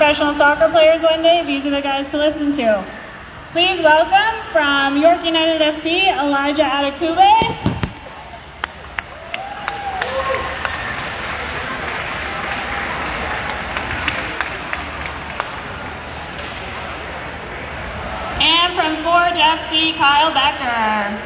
professional soccer players one day, these are the guys to listen to. Please welcome from York United FC, Elijah Adekube. And from Forge FC, Kyle Becker.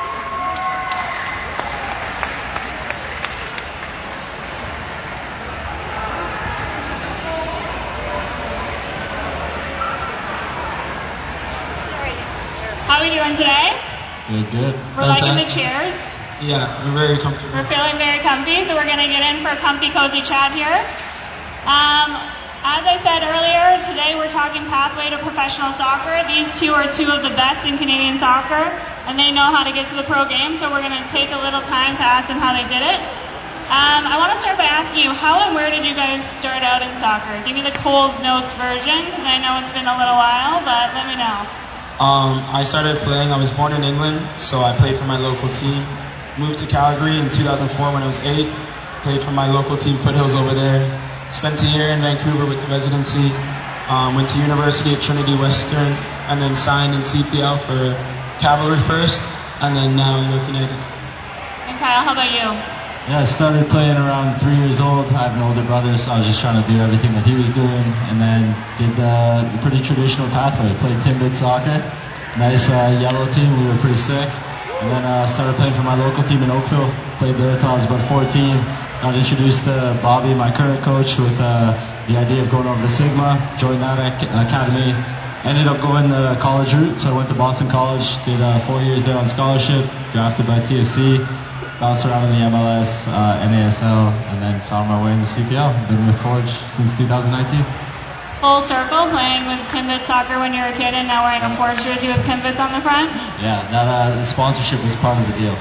How are we doing today? Good. We're liking the chairs. Yeah, we're very comfortable. We're feeling very comfy, so we're going to get in for a comfy, cozy chat here. As I said earlier, today we're talking pathway to professional soccer. These two are two of the best in Canadian soccer, and they know how to get to the pro game, so we're going to take a little time to ask them how they did it. I want to start by asking you, how and where did you guys start out in soccer? Give me the Coles Notes version, because I know it's been a little while, but let me know. I started playing, I was born in England, so I played for my local team. Moved to Calgary in 2004 when I was 8. Played for my local team, Foothills over there. Spent a year in Vancouver with the residency. Went to University of Trinity Western, and then signed in CPL for Cavalry first, and then now York United. And Kyle, how about you? Yeah, I started playing around 3 years old. I have an older brother, so I was just trying to do everything that he was doing, and then did the pretty traditional pathway. Played Timbit soccer, nice yellow team. We were pretty sick. And then started playing for my local team in Oakville. Played there until I was about 14. Got introduced to Bobby, my current coach, with the idea of going over to Sigma. Joined that academy. Ended up going the college route, so I went to Boston College. Did 4 years there on scholarship. Drafted by TFC. Bounced around in the MLS, NASL, and then found my way in the CPL. Been with Forge since 2019. Full circle, playing with Timbit soccer when you were a kid and now wearing a Forge jersey with Timbits on the front? Yeah, the sponsorship was part of the deal.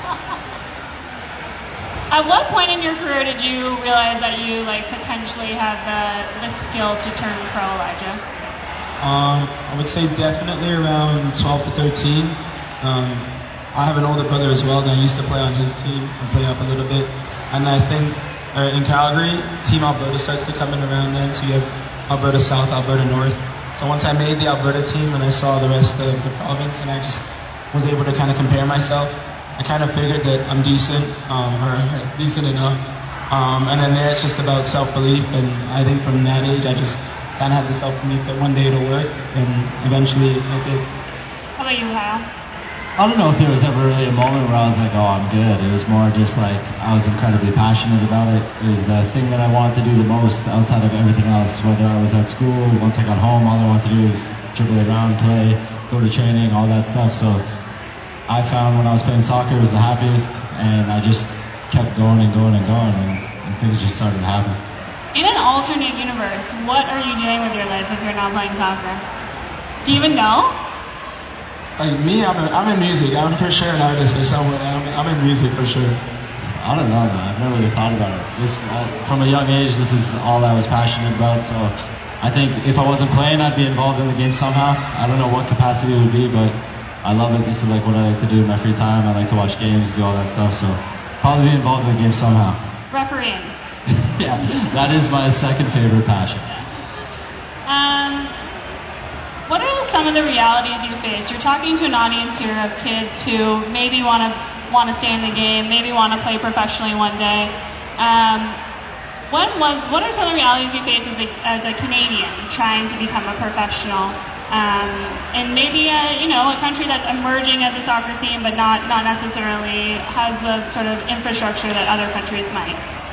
At what point in your career did you realize that you potentially had the skill to turn pro, Elijah? I would say definitely around 12 to 13. I have an older brother as well, and I used to play on his team and play up a little bit. And I think in Calgary, Team Alberta starts to come in around then, so you have Alberta South, Alberta North. So once I made the Alberta team and I saw the rest of the province, and I just was able to kind of compare myself, I kind of figured that I'm decent, or decent enough. And then there it's just about self-belief, and I think from that age I just kind of had the self-belief that one day it'll work, and eventually it did. How about you, Kyle? I don't know if there was ever really a moment where I was like, oh, I'm good. It was more just like I was incredibly passionate about it. It was the thing that I wanted to do the most outside of everything else. Whether I was at school, once I got home, all I wanted to do was dribble around, play, go to training, all that stuff. So I found when I was playing soccer it was the happiest, and I just kept going and going and going, and things just started to happen. In an alternate universe, what are you doing with your life if you're not playing soccer? Do you even know? Like me, I'm in music. I'm for sure an artist or someone. I'm in music for sure. I don't know, man. I've never really thought about it. From a young age, this is all I was passionate about. So I think if I wasn't playing, I'd be involved in the game somehow. I don't know what capacity it would be, but I love it. This is what I like to do in my free time. I like to watch games, do all that stuff. So probably be involved in the game somehow. Refereeing. Yeah, that is my second favorite passion. What are some of the realities you face? You're talking to an audience here of kids who maybe want to stay in the game, maybe want to play professionally one day. What are some of the realities you face as a Canadian trying to become a professional? And maybe a country that's emerging as a soccer scene, but not necessarily has the sort of infrastructure that other countries might.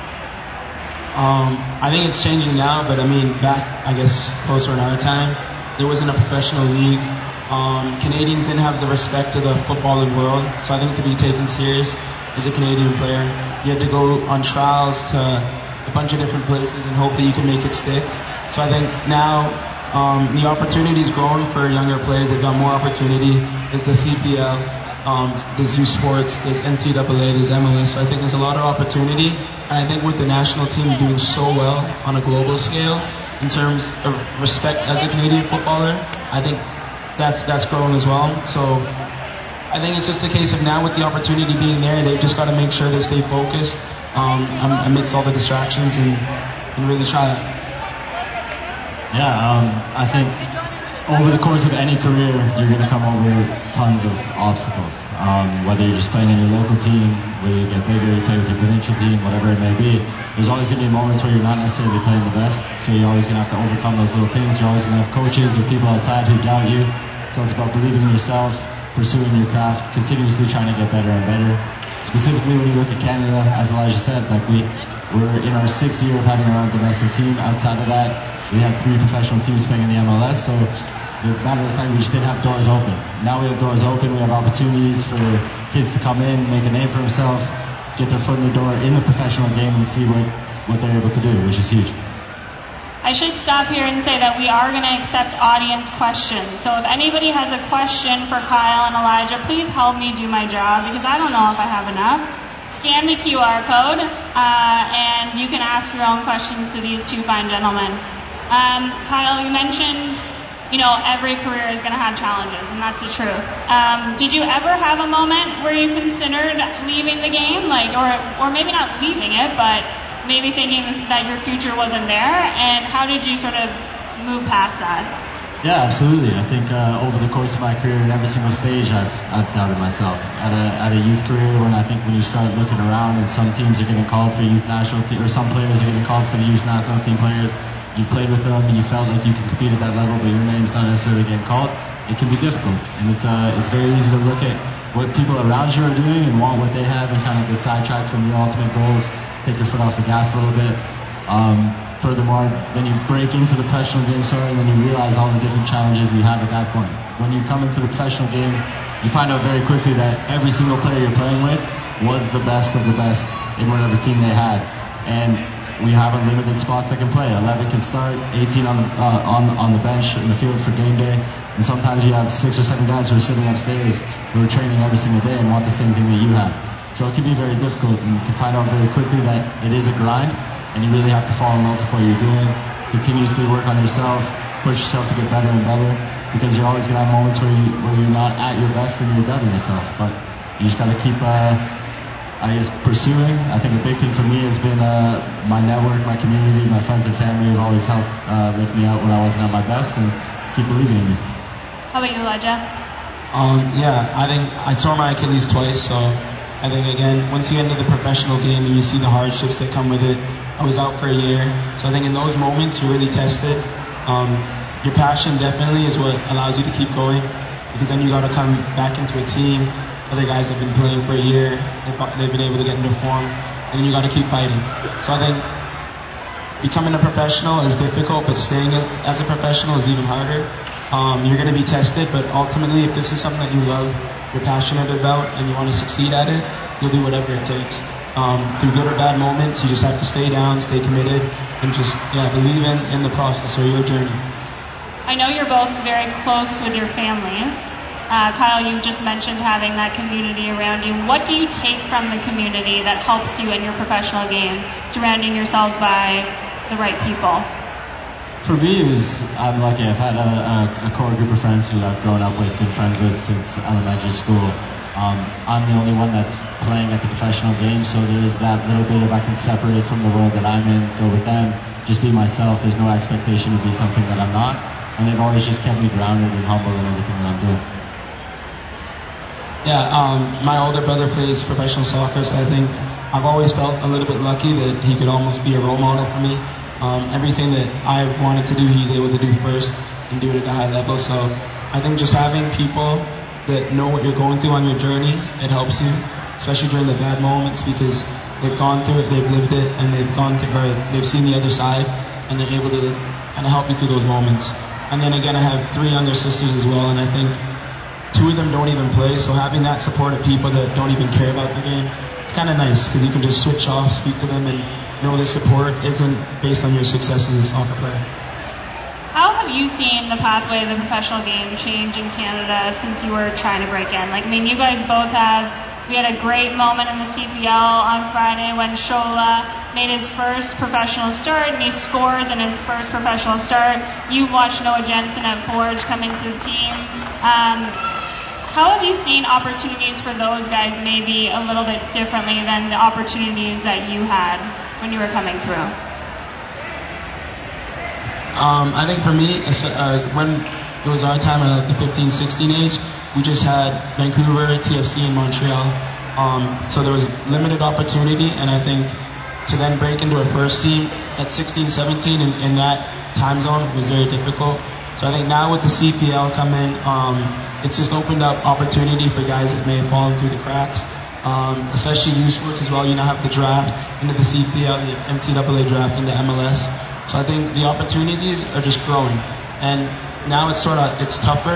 I think it's changing now, but I mean back, I guess, closer in our time, there wasn't a professional league. Canadians didn't have the respect of the footballing world, so I think to be taken serious as a Canadian player, you had to go on trials to a bunch of different places and hope that you could make it stick. So I think now the opportunity is growing for younger players. They've got more opportunity. There's the CPL, there's U Sports, there's NCAA, there's MLS. So I think there's a lot of opportunity. And I think with the national team doing so well on a global scale, in terms of respect as a Canadian footballer, I think that's growing as well. So I think it's just a case of now with the opportunity being there, they've just got to make sure they stay focused amidst all the distractions and really try it. I think over the course of any career, you're going to come over tons of obstacles. Whether you're just playing in your local team, whether you get bigger, you play with your provincial team, whatever it may be, there's always going to be moments where you're not necessarily playing the best. So you're always going to have to overcome those little things. You're always going to have coaches or people outside who doubt you. So it's about believing in yourself, pursuing your craft, continuously trying to get better and better. Specifically when you look at Canada, as Elijah said, like we're in our 6th year of having our own domestic team. Outside of that, we had 3 professional teams playing in the MLS. So the matter of the fact, we just didn't have doors open. Now we have doors open. We have opportunities for kids to come in, make a name for themselves, get their foot in the door in the professional game and see what they're able to do, which is huge. I should stop here and say that we are going to accept audience questions. So if anybody has a question for Kyle and Elijah, please help me do my job because I don't know if I have enough. Scan the QR code and you can ask your own questions to these 2 fine gentlemen. Kyle, you mentioned every career is going to have challenges, and that's the truth. Did you ever have a moment where you considered leaving the game, or maybe not leaving it, but maybe thinking that your future wasn't there? And how did you sort of move past that? Yeah, absolutely. I think over the course of my career, in every single stage, I've doubted myself. At a youth career, when you start looking around, and some teams are getting called for youth national team, or some players are getting called for the youth national team players. You've played with them and you felt like you could compete at that level, but your name's not necessarily getting called. It can be difficult, and it's very easy to look at what people around you are doing and want what they have, and kind of get sidetracked from your ultimate goals. Take your foot off the gas a little bit. Furthermore, then you break into the professional game, and then you realize all the different challenges you have at that point. When you come into the professional game, you find out very quickly that every single player you're playing with was the best of the best in whatever team they had, and we have unlimited spots that can play. 11 can start, 18 on the bench in the field for game day, and sometimes you have 6 or 7 guys who are sitting upstairs who are training every single day and want the same thing that you have. So it can be very difficult, and you can find out very quickly that it is a grind, and you really have to fall in love with what you're doing, continuously work on yourself, push yourself to get better and better, because you're always going to have moments where you're not at your best and you're doubting yourself. But you just got to keep pursuing. I think a big thing for me has been my network, my community, my friends and family have always helped lift me out when I wasn't at my best, and keep believing in me. How about you, Elijah? I think I tore my Achilles twice, so I think again, once you enter the professional game and you see the hardships that come with it, I was out for a year, so I think in those moments you're really tested. Your passion definitely is what allows you to keep going, because then you got to come back into a team. Other guys have been playing for a year, they've been able to get into form, and then you got to keep fighting. So I think becoming a professional is difficult, but staying as a professional is even harder. You're going to be tested, but ultimately, if this is something that you love, you're passionate about, and you want to succeed at it, you'll do whatever it takes. Through good or bad moments, you just have to stay down, stay committed, and just believe in the process or your journey. I know you're both very close with your families. Kyle, you just mentioned having that community around you. What do you take from the community that helps you in your professional game, surrounding yourselves by the right people? For me, I'm lucky. I've had a core group of friends who I've grown up with, been friends with since elementary school. I'm the only one that's playing at the professional game, so there's that little bit of I can separate from the world that I'm in, go with them, just be myself. There's no expectation to be something that I'm not, and they've always just kept me grounded and humble in everything that I'm doing. My older brother plays professional soccer, so I think I've always felt a little bit lucky that he could almost be a role model for me. Everything that I wanted to do, he's able to do first and do it at a high level. So I think just having people that know what you're going through on your journey, it helps you, especially during the bad moments, because they've gone through it, they've lived it, and they've seen the other side, and they're able to kind of help you through those moments. And then again, I have 3 younger sisters as well, and I think 2 of them don't even play, so having that support of people that don't even care about the game, it's kind of nice, because you can just switch off, speak to them, and know their support isn't based on your success as a soccer player. How have you seen the pathway of the professional game change in Canada since you were trying to break in? You guys both we had a great moment in the CPL on Friday when Shola made his first professional start, and he scores in his first professional start. You watched Noah Jensen at Forge come into the team. How have you seen opportunities for those guys maybe a little bit differently than the opportunities that you had when you were coming through? I think for me, when it was our time at the 15, 16 age, we just had Vancouver, TFC, and Montreal. So there was limited opportunity, and I think to then break into a first team at 16, 17 in that time zone was very difficult. So I think now with the CPL coming, it's just opened up opportunity for guys that may have fallen through the cracks, especially U Sports as well. You now have the draft into the CPL, the NCAA draft into MLS. So I think the opportunities are just growing, and now it's tougher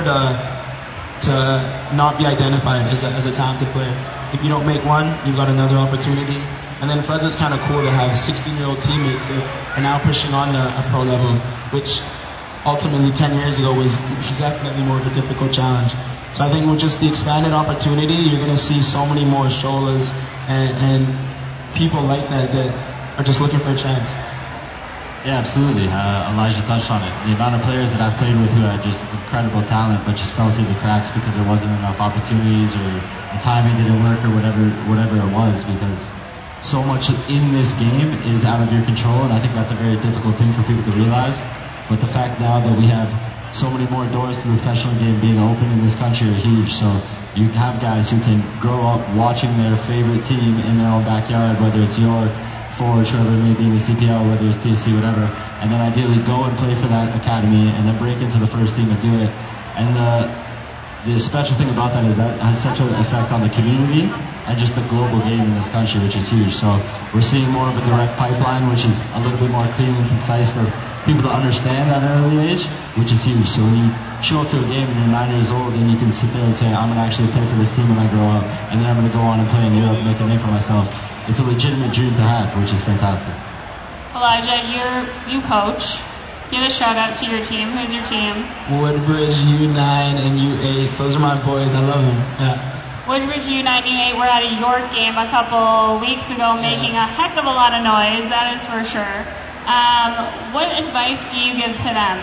to not be identified as a talented player. If you don't make one, you've got another opportunity. And then for us, it's kind of cool to have 16-year-old teammates that are now pushing on to a pro level, which ultimately 10 years ago was definitely more of a difficult challenge. So I think with just the expanded opportunity, you're going to see so many more Sholas and people like that are just looking for a chance. Yeah, absolutely. Elijah touched on it. The amount of players that I've played with who had just incredible talent but just fell through the cracks because there wasn't enough opportunities or the timing didn't work or whatever it was, because so much in this game is out of your control, and I think that's a very difficult thing for people to realize. But the fact now that we have so many more doors to the professional game being open in this country are huge. So you have guys who can grow up watching their favorite team in their own backyard, whether it's York, Forge, whoever it may be in the CPL, whether it's TFC, whatever, and then ideally go and play for that academy and then break into the first team and do it. And the special thing about that is that has such an effect on the community and just the global game in this country, which is huge. So we're seeing more of a direct pipeline, which is a little bit more clean and concise for people to understand at an early age, which is huge. So when you show up to a game and you're 9 years old, then you can sit there and say, I'm going to actually play for this team when I grow up, and then I'm going to go on and play in Europe, make a name for myself. It's a legitimate dream to have, which is fantastic. Elijah, you coach. Give a shout out to your team. Who's your team? Woodbridge U9 and U8. Those are my boys. I love them. Yeah. Woodbridge U9, U8 were at a York game a couple weeks ago, making a heck of a lot of noise. That is for sure. What advice do you give to them?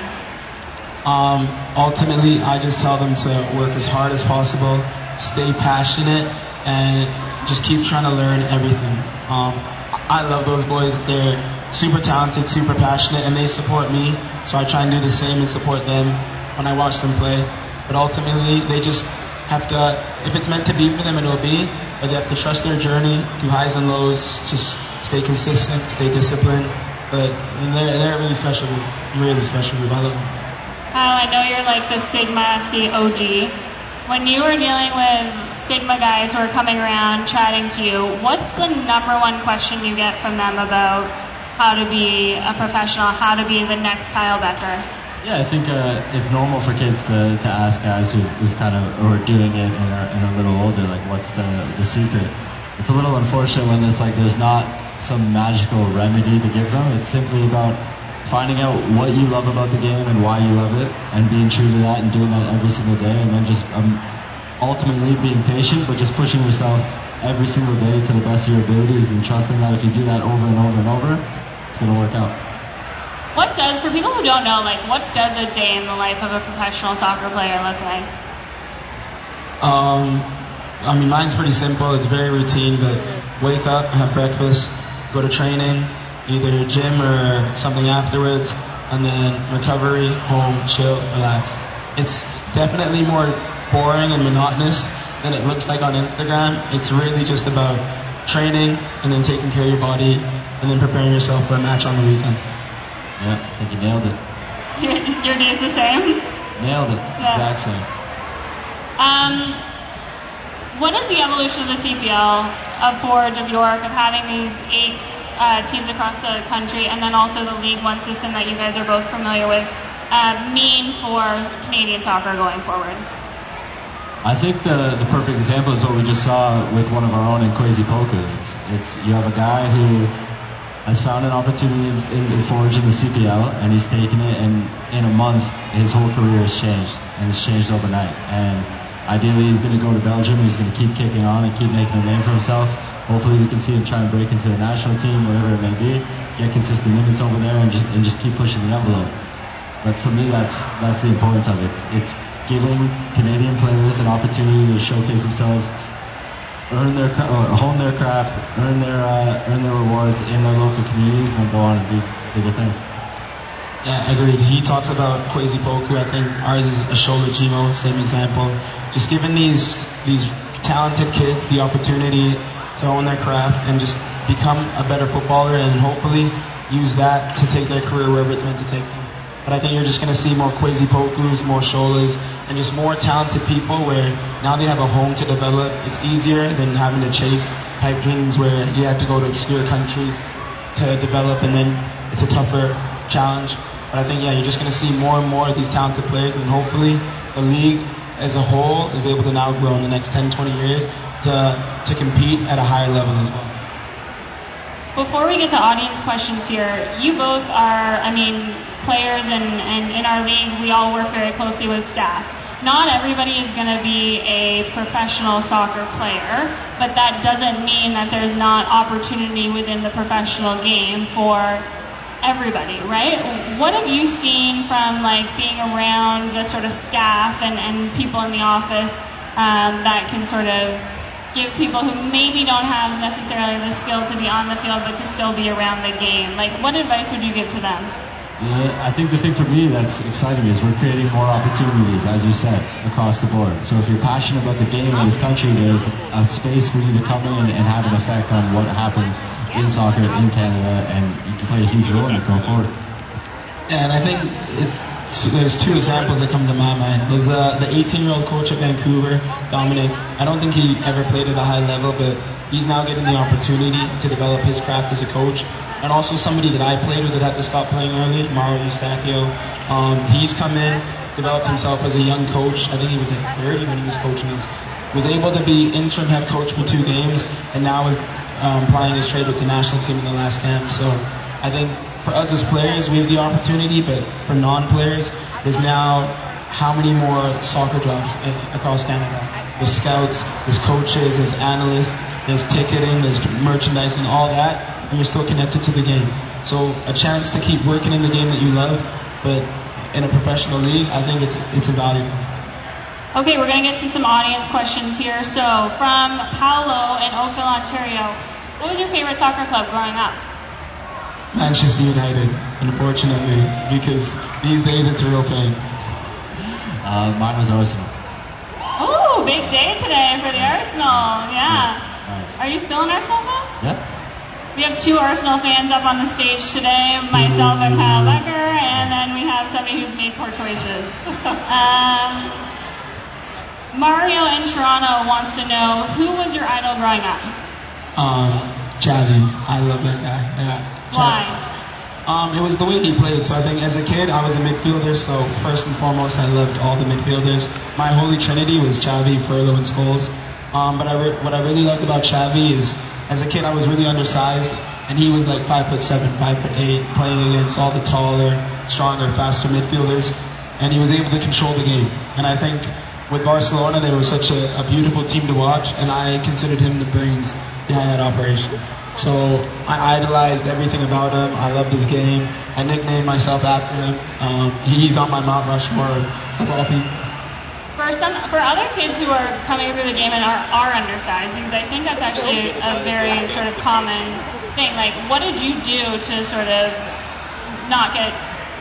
Ultimately, I just tell them to work as hard as possible, stay passionate, and just keep trying to learn everything. I love those boys. They're super talented, super passionate, and they support me. So I try and do the same and support them when I watch them play. But ultimately, they just have to, if it's meant to be for them, it'll be. But they have to trust their journey through highs and lows, just stay consistent, stay disciplined. But they're a really special group. Really special group. I love them. Kyle, I know you're like the Sigma FC OG. When you were dealing with Sigma guys who are coming around chatting to you, what's the number one question you get from them about how to be a professional, how to be the next Kyle Becker? Yeah, I think it's normal for kids to ask guys who've kind of, or are doing it and are a little older, like, what's the secret? It's a little unfortunate when it's like there's not some magical remedy to give them. It's simply about finding out what you love about the game and why you love it, and being true to that and doing that every single day, and then just ultimately being patient, but just pushing yourself every single day to the best of your abilities and trusting that if you do that over and over and over, it's going to work out. What does, for people who don't know, like, what does a day in the life of a professional soccer player look like? I mean, mine's pretty simple. It's very routine, but wake up, have breakfast, go to training, either gym or something afterwards, and then recovery, home, chill, relax. It's definitely more boring and monotonous than it looks like on Instagram. It's really just about training and then taking care of your body and then preparing yourself for a match on the weekend. Yeah, I think you nailed it. Your day's the same? Nailed it. Yeah. Exact same. What is the evolution of the CPL, of Forge, of York, of having these 8 teams across the country, and then also the League One system that you guys are both familiar with, mean for Canadian soccer going forward? I think the perfect example is what we just saw with one of our own in Kwesi Poku. It's you have a guy who has found an opportunity in Forge in the CPL, and he's taken it, and in a month his whole career has changed, and it's changed overnight. And ideally he's going to go to Belgium, he's going to keep kicking on and keep making a name for himself. Hopefully we can see him try and break into the national team, whatever it may be, get consistent minutes over there, and just keep pushing the envelope. But for me, that's the importance of it. It's giving Canadian players an opportunity to showcase themselves, hone their craft, earn their rewards in their local communities, and then go on and do bigger things. Yeah, agreed. He talks about Kwesi Poku. I think ours is Ashola Chimo, same example. Just giving these talented kids the opportunity to own their craft and just become a better footballer and hopefully use that to take their career wherever it's meant to take them. But I think you're just going to see more Kwesi Pokus, more Sholas, and just more talented people where now they have a home to develop. It's easier than having to chase pipe dreams where you have to go to obscure countries to develop, and then it's a tougher challenge. But I think, you're just going to see more and more of these talented players, and hopefully the league as a whole is able to now grow in the next 10, 20 years to compete at a higher level as well. Before we get to audience questions here, you both are, players, and in our league, we all work very closely with staff. Not everybody is going to be a professional soccer player, but that doesn't mean that there's not opportunity within the professional game for everybody, right? What have you seen from being around the sort of staff and people in the office that can sort of give people who maybe don't have necessarily the skill to be on the field but to still be around the game? What advice would you give to them? I think the thing for me that's exciting is we're creating more opportunities, as you said, across the board. So if you're passionate about the game in this country, there's a space for you to come in and have an effect on what happens in soccer in Canada, and you can play a huge role in it going forward. Yeah, and I think there's two examples that come to my mind. There's the 18-year-old coach at Vancouver, Dominic. I don't think he ever played at a high level, but he's now getting the opportunity to develop his craft as a coach. And also somebody that I played with that had to stop playing early, Mauro Eustachio. He's come in, developed himself as a young coach. I think he was 30 when he was coaching us. Was able to be interim head coach for 2 games, and now is plying his trade with the national team in the last camp. So I think for us as players, we have the opportunity, but for non-players, there's now how many more soccer jobs across Canada? There's scouts, there's coaches, there's analysts, there's ticketing, there's merchandising, all that, and you're still connected to the game. So a chance to keep working in the game that you love, but in a professional league, I think it's invaluable. Okay, we're going to get to some audience questions here. So from Paolo in Oakville, Ontario, what was your favorite soccer club growing up? Manchester United, unfortunately, because these days it's a real pain. Mine was Arsenal. Oh, big day today for the Arsenal. Yeah. Nice. Are you still an Arsenal fan? Yeah. We have 2 Arsenal fans up on the stage today, myself and Kyle Becker, and then we have somebody who's made poor choices. Mario in Toronto wants to know, who was your idol growing up? Xavi. I love that guy. Yeah. Why? It was the way he played. So I think as a kid, I was a midfielder. So first and foremost, I loved all the midfielders. My holy trinity was Xavi, Pirlo, and Scholes. But what I really loved about Xavi is, as a kid, I was really undersized, and he was 5'7", 5'8", playing against all the taller, stronger, faster midfielders, and he was able to control the game. And I think with Barcelona, they were such a beautiful team to watch, and I considered him the brains behind that operation. So I idolized everything about him. I loved his game. I nicknamed myself after him. He's on my Mount Rushmore of all people. For other kids who are coming through the game and are undersized, because I think that's actually a very sort of common thing. What did you do to sort of not get?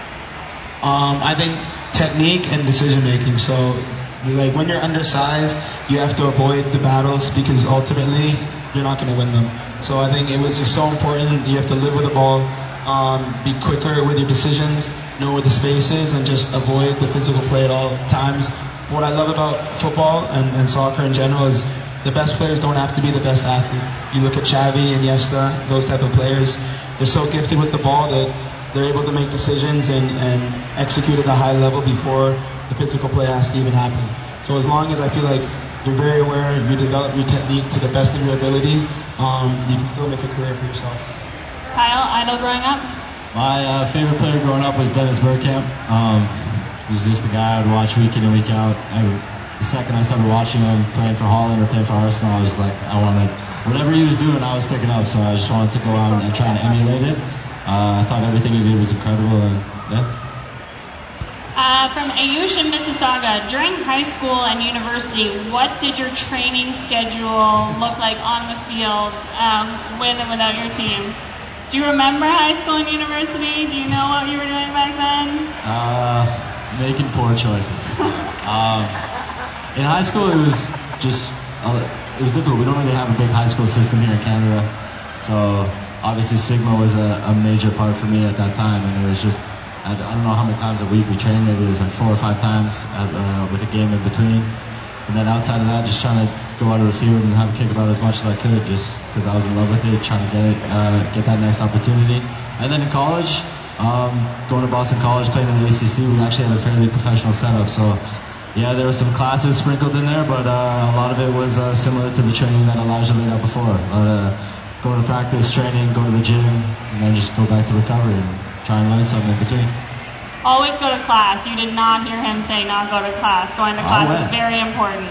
I think technique and decision making. So when you're undersized, you have to avoid the battles because ultimately you're not going to win them. So I think it was just so important. You have to live with the ball, be quicker with your decisions, know where the space is, and just avoid the physical play at all times. What I love about football and soccer in general is the best players don't have to be the best athletes. You look at Xavi, Iniesta, those type of players, they're so gifted with the ball that they're able to make decisions and execute at a high level before the physical play has to even happen. So as long as I feel like you're very aware, you develop your technique to the best of your ability, you can still make a career for yourself. Kyle, idol growing up? My favorite player growing up was Dennis Bergkamp. He was just the guy I would watch week in and week out. The second I started watching him playing for Holland or playing for Arsenal, I was whatever he was doing, I was picking up. So I just wanted to go out and try and emulate it. I thought everything he did was incredible, and yeah. From Ayush in Mississauga, during high school and university, what did your training schedule look like on the field, with and without your team? Do you remember high school and university? Do you know what you were doing back then? Making poor choices. In high school, it was just it was difficult. We don't really have a big high school system here in Canada, so obviously Sigma was a major part for me at that time, and it was just I don't know how many times a week we trained. Maybe it was like 4 or 5 times with a game in between. And then outside of that, just trying to go out of the field and have a kick about as much as I could, just because I was in love with it, trying to get that next opportunity. And then in college, going to Boston College, playing in the ACC, we actually had a fairly professional setup. So yeah, there were some classes sprinkled in there, but a lot of it was similar to the training that Elijah laid out before. Go to practice, training, go to the gym, and then just go back to recovery and try and learn something in between. Always go to class. You did not hear him say not go to class. Going to class is very important.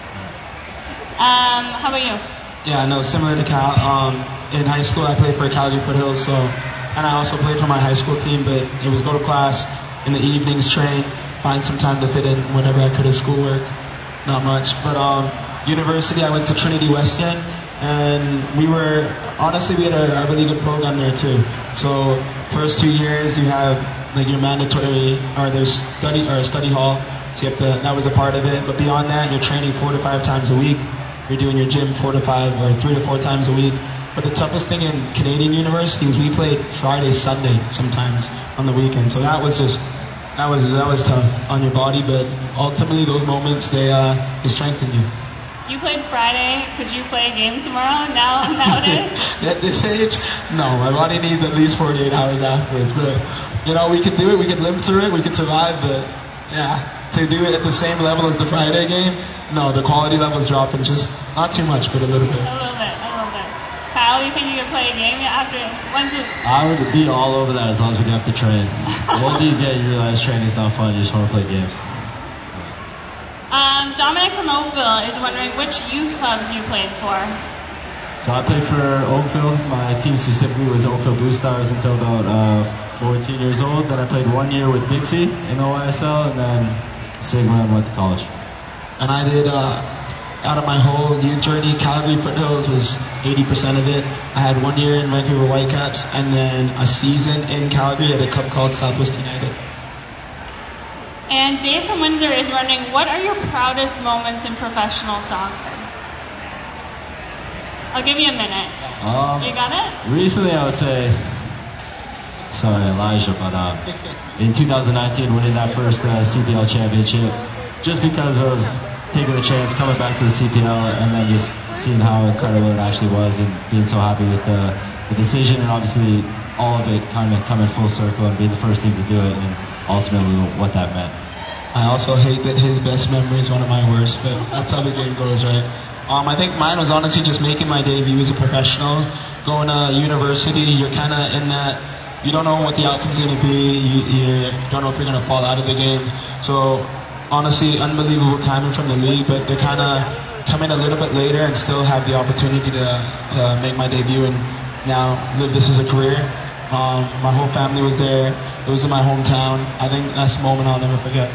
How about you? Yeah, no, similar to Cal. In high school, I played for Calgary Foothills, and I also played for my high school team, but it was go to class in the evenings, train, find some time to fit in whenever I could at schoolwork. Not much. But university, I went to Trinity West End, and we had a really good program there too. So first 2 years you have like your mandatory there's study hall, so you have to, that was a part of it. But beyond that, you're training 4 to 5 times a week. You're doing your gym 4 to 5 or 3 to 4 times a week. But the toughest thing in Canadian university was we played Friday, Sunday sometimes on the weekend. So that was tough on your body, but ultimately those moments they strengthen you. You played Friday. Could you play a game tomorrow nowadays? At this age, no. My body needs at least 48 hours afterwards. But we could do it. We could live through it. We could survive. But yeah, to do it at the same level as the Friday game, no. The quality level's dropping. Just not too much, but a little bit. A little bit. Kyle, you think you could play a game after? When's it? I would be all over that as long as we didn't have to train. The older you get, you realize training's not fun. You just want to play games. Dominic from Oakville is wondering which youth clubs you played for. So I played for Oakville. My team specifically was Oakville Blue Stars until about 14 years old. Then I played 1 year with Dixie in OISL, and then Sigma and went to college. And I did, out of my whole youth journey, Calgary Foothills was 80% of it. I had 1 year in Vancouver Whitecaps, and then a season in Calgary at a club called Southwest United. And Dave from Windsor is wondering, what are your proudest moments in professional soccer? I'll give you a minute. You got it? Recently, I would say, sorry, Elijah, but in 2019, winning that first CPL championship, just because of taking the chance, coming back to the CPL, and then just seeing how incredible it actually was, and being so happy with the decision, and obviously all of it kind of coming full circle and being the first team to do it, and ultimately what that meant. I also hate that his best memory is one of my worst, but that's how the game goes, right? I think mine was honestly just making my debut as a professional. Going to university, you're kind of in that, you don't know what the outcome's going to be, you don't know if you're going to fall out of the game. So honestly, unbelievable timing from the league, but to kind of come in a little bit later and still have the opportunity to make my debut and now live this as a career. My whole family was there. It was in my hometown. I think that's a moment I'll never forget.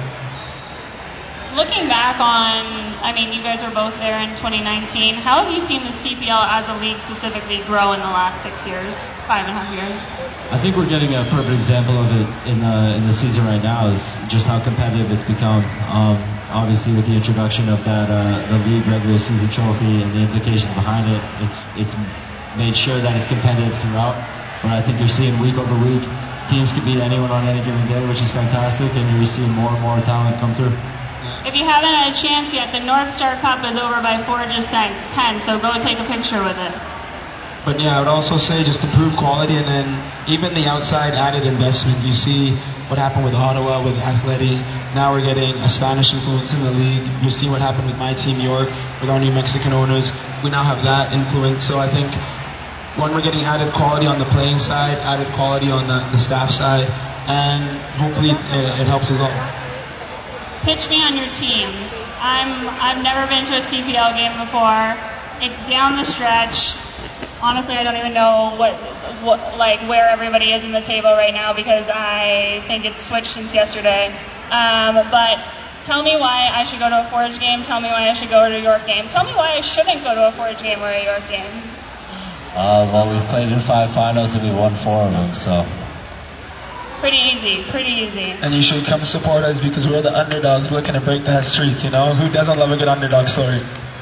Looking back on, you guys were both there in 2019. How have you seen the CPL as a league specifically grow in the last 6 years, 5.5 years? I think we're getting a perfect example of it in the season right now, is just how competitive it's become. Obviously, with the introduction of that the league regular season trophy and the implications behind it, it's made sure that it's competitive throughout. But I think you're seeing week over week, teams can beat anyone on any given day, which is fantastic, and you're seeing more and more talent come through. If you haven't had a chance yet, the North Star Cup is over by Forges 10, so go take a picture with it. But yeah, I would also say just improve quality, and then even the outside added investment. You see what happened with Ottawa, with Athletic. Now we're getting a Spanish influence in the league. You see what happened with my team, York, with our new Mexican owners. We now have that influence. So I think when we're getting added quality on the playing side, added quality on the staff side, and hopefully it helps us all. Pitch me on your team. I've never been to a CPL game before. It's down the stretch. Honestly, I don't even know what where everybody is in the table right now, because I think it's switched since yesterday. But tell me why I should go to a Forge game. Tell me why I should go to a York game. Tell me why I shouldn't go to a Forge game or a York game. Well, we've played in 5 finals and we won 4 of them, so. Pretty easy. And you should come support us because we're the underdogs looking to break that streak, you know? Who doesn't love a good underdog story?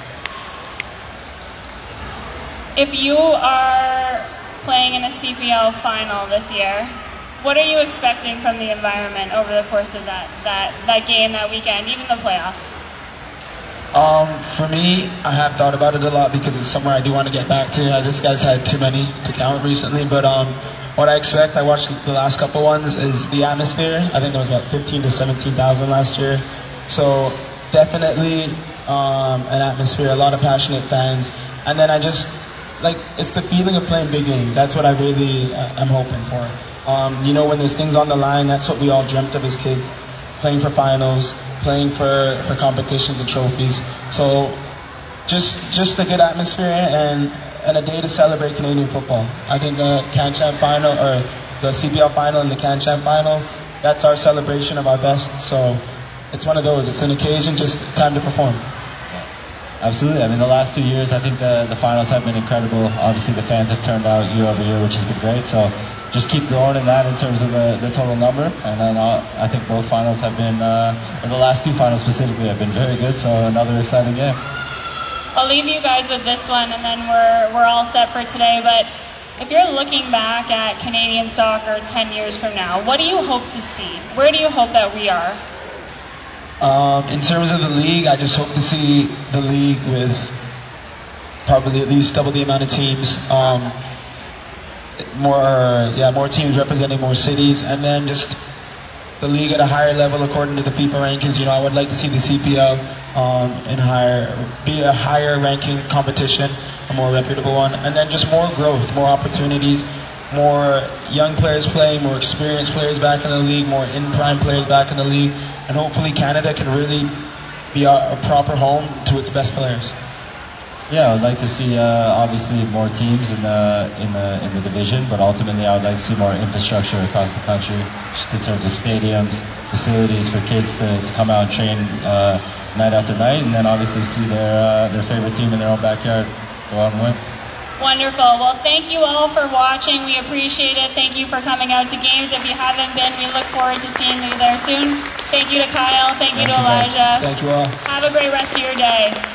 If you are playing in a CPL final this year, what are you expecting from the environment over the course of that game, that weekend, even the playoffs? For me, I have thought about it a lot because it's somewhere I do want to get back to. This guy's had too many to count recently, but what I expect, I watched the last couple ones, is the atmosphere. I think there was about 15 to 17,000 last year. So definitely an atmosphere, a lot of passionate fans. And then it's the feeling of playing big games. That's what I really am hoping for. When there's things on the line, that's what we all dreamt of as kids. Playing for finals, playing for competitions and trophies. So just a good atmosphere and a day to celebrate Canadian football. I think the CanChamp final, or the CPL final and the CanChamp final, that's our celebration of our best. So it's one of those. It's an occasion, just time to perform. Absolutely. I mean, the last 2 years, I think the finals have been incredible. Obviously, the fans have turned out year over year, which has been great. So just keep growing in that in terms of the total number. And then I think both finals have been, or the last 2 finals specifically, have been very good. So another exciting game. I'll leave you guys with this one, and then we're all set for today. But if you're looking back at Canadian soccer 10 years from now, what do you hope to see? Where do you hope that we are? In terms of the league, I just hope to see the league with probably at least double the amount of teams, more teams representing more cities, and then just the league at a higher level according to the FIFA rankings. I would like to see the CPL be a higher ranking competition, a more reputable one, and then just more growth, more opportunities, more young players playing, more experienced players back in the league, more in-prime players back in the league, and hopefully Canada can really be a proper home to its best players. Yeah, I would like to see obviously more teams in the division, but ultimately I would like to see more infrastructure across the country, just in terms of stadiums, facilities for kids to come out and train night after night, and then obviously see their favorite team in their own backyard go out and win. Wonderful. Well, thank you all for watching. We appreciate it. Thank you for coming out to games. If you haven't been, we look forward to seeing you there soon. Thank you to Kyle. Thank you to Elijah. Thank you all. Have a great rest of your day.